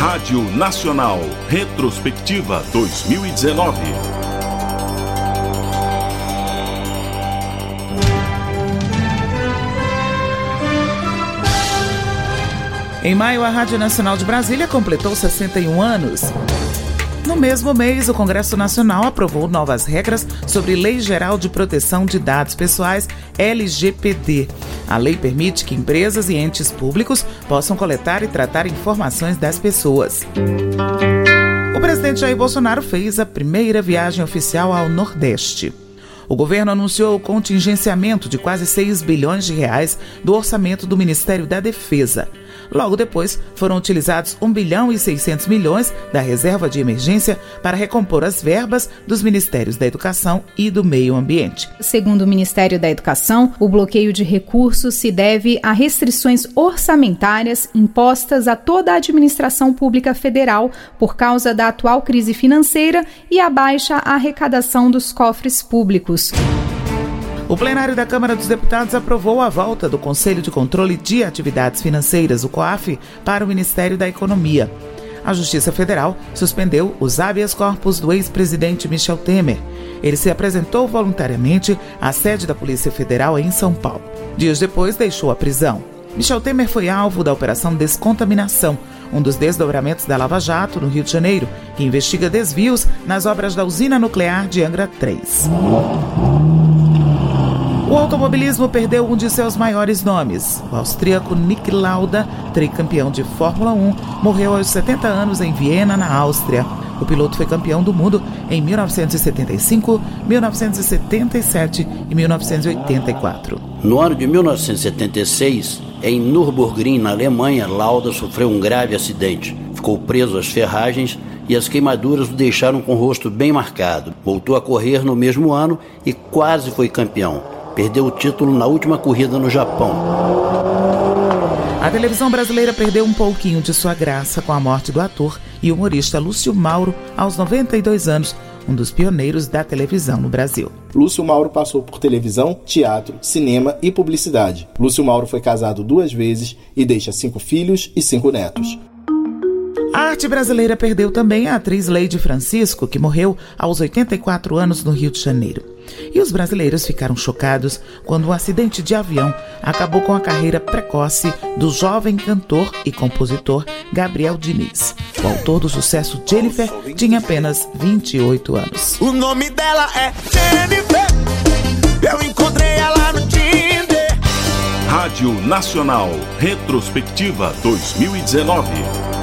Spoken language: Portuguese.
Rádio Nacional, retrospectiva 2019. Em maio, a Rádio Nacional de Brasília completou 61 anos. No mesmo mês, o Congresso Nacional aprovou novas regras sobre Lei Geral de Proteção de Dados Pessoais, LGPD. A lei permite que empresas e entes públicos possam coletar e tratar informações das pessoas. O presidente Jair Bolsonaro fez a primeira viagem oficial ao Nordeste. O governo anunciou o contingenciamento de quase 6 bilhões de reais do orçamento do Ministério da Defesa. Logo depois, foram utilizados 1 bilhão e 600 milhões da reserva de emergência para recompor as verbas dos Ministérios da Educação e do Meio Ambiente. Segundo o Ministério da Educação, o bloqueio de recursos se deve a restrições orçamentárias impostas a toda a administração pública federal por causa da atual crise financeira e a baixa arrecadação dos cofres públicos. O plenário da Câmara dos Deputados aprovou a volta do Conselho de Controle de Atividades Financeiras, o COAF, para o Ministério da Economia. A Justiça Federal suspendeu os habeas corpus do ex-presidente Michel Temer. Ele se apresentou voluntariamente à sede da Polícia Federal em São Paulo. Dias depois, deixou a prisão. Michel Temer foi alvo da Operação Descontaminação, um dos desdobramentos da Lava Jato, no Rio de Janeiro, que investiga desvios nas obras da usina nuclear de Angra 3. O automobilismo perdeu um de seus maiores nomes. O austríaco Niki Lauda, tricampeão de Fórmula 1, morreu aos 70 anos em Viena, na Áustria. O piloto foi campeão do mundo em 1975, 1977 e 1984. No ano de 1976, em Nürburgring, na Alemanha, Lauda sofreu um grave acidente. Ficou preso às ferragens e as queimaduras o deixaram com o rosto bem marcado. Voltou a correr no mesmo ano e quase foi campeão. Perdeu o título na última corrida no Japão. A televisão brasileira perdeu um pouquinho de sua graça com a morte do ator e humorista Lúcio Mauro, aos 92 anos, um dos pioneiros da televisão no Brasil. Lúcio Mauro passou por televisão, teatro, cinema e publicidade. Lúcio Mauro foi casado 2 vezes e deixa 5 filhos e 5 netos. A arte brasileira perdeu também a atriz Leide Francisco, que morreu aos 84 anos no Rio de Janeiro. E os brasileiros ficaram chocados quando um acidente de avião acabou com a carreira precoce do jovem cantor e compositor Gabriel Diniz. O autor do sucesso Jennifer tinha apenas 28 anos. O nome dela é Jennifer, eu encontrei ela no Tinder. Rádio Nacional, retrospectiva 2019.